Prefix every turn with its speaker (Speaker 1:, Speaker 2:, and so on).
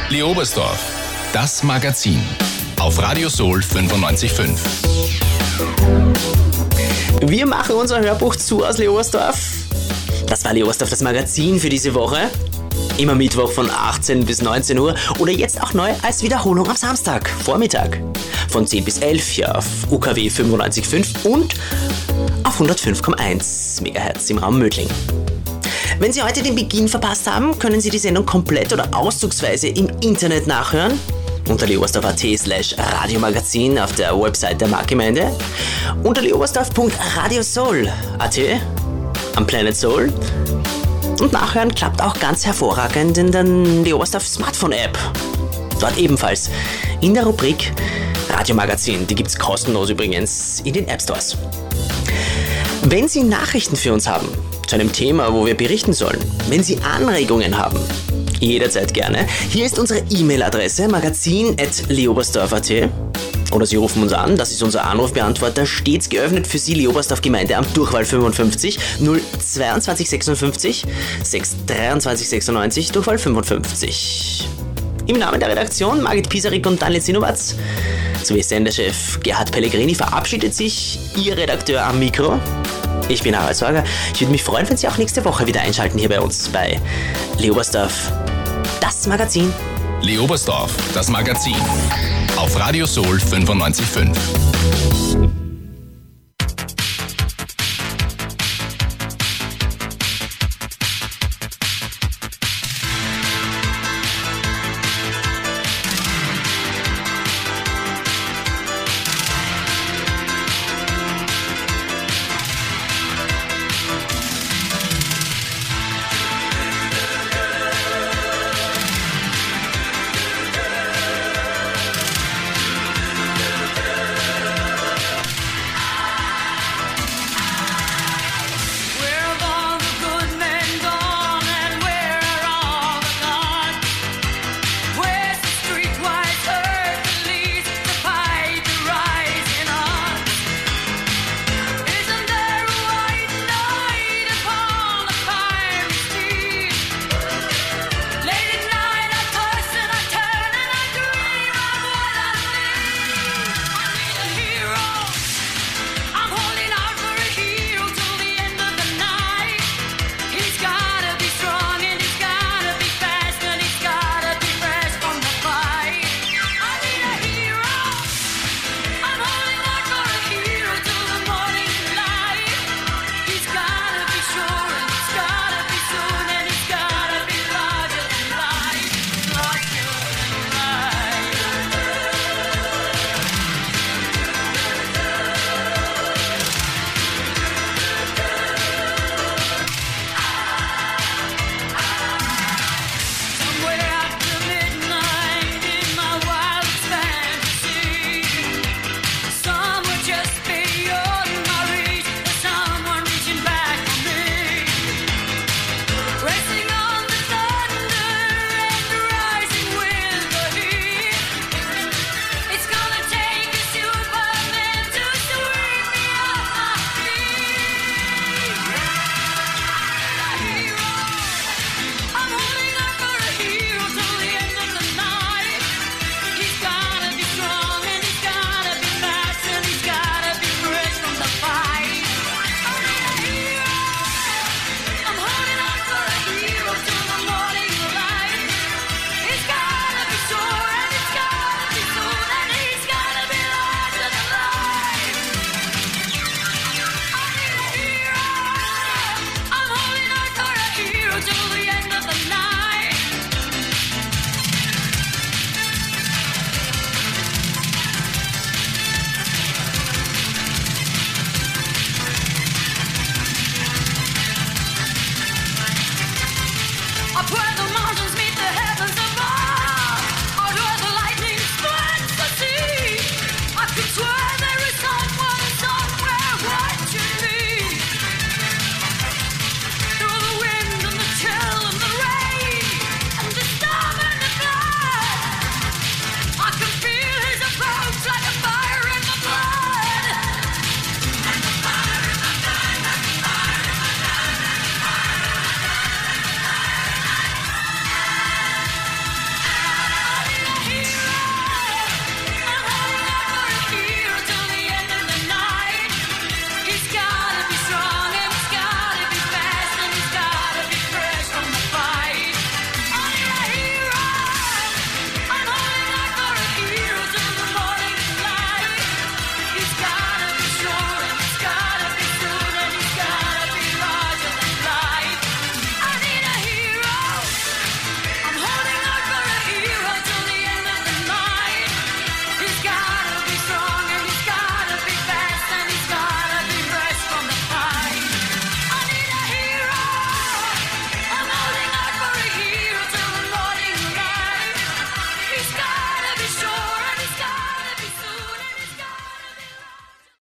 Speaker 1: Leobersdorf, das Magazin. Auf Radio Soul 95.5.
Speaker 2: Wir machen unser Hörbuch zu aus Leobersdorf. Das war Leobersdorf, das Magazin für diese Woche. Immer Mittwoch von 18 bis 19 Uhr oder jetzt auch neu als Wiederholung am Samstag, Vormittag. Von 10 bis 11 hier auf UKW 95.5 und auf 105,1 MHz im Raum Mödling. Wenn Sie heute den Beginn verpasst haben, können Sie die Sendung komplett oder auszugsweise im Internet nachhören. Unter leobersdorf.at/Radiomagazin auf der Website der Marktgemeinde. Unter leobersdorf.radiosoul.at am Planet Soul. Und nachhören klappt auch ganz hervorragend in der Leobersdorf Smartphone App. Dort ebenfalls in der Rubrik Radiomagazin. Die gibt's kostenlos übrigens in den App Stores. Wenn Sie Nachrichten für uns haben, zu einem Thema, wo wir berichten sollen, wenn Sie Anregungen haben, jederzeit gerne. Hier ist unsere E-Mail-Adresse magazin@leobersdorf.at oder Sie rufen uns an, das ist unser Anrufbeantworter, stets geöffnet für Sie, Leobersdorf Gemeindeamt, Durchwahl 55 022 56 623 96, Durchwahl 55. Im Namen der Redaktion Margit Pisarik und Daniel Zinowatz sowie Senderchef Gerhard Pellegrini verabschiedet sich Ihr Redakteur am Mikro. Ich bin Harald Sorger. Ich würde mich freuen, wenn Sie auch nächste Woche wieder einschalten hier bei uns bei Leobersdorf, das Magazin.
Speaker 1: Leobersdorf, das Magazin. Auf Radio Soul 95.5.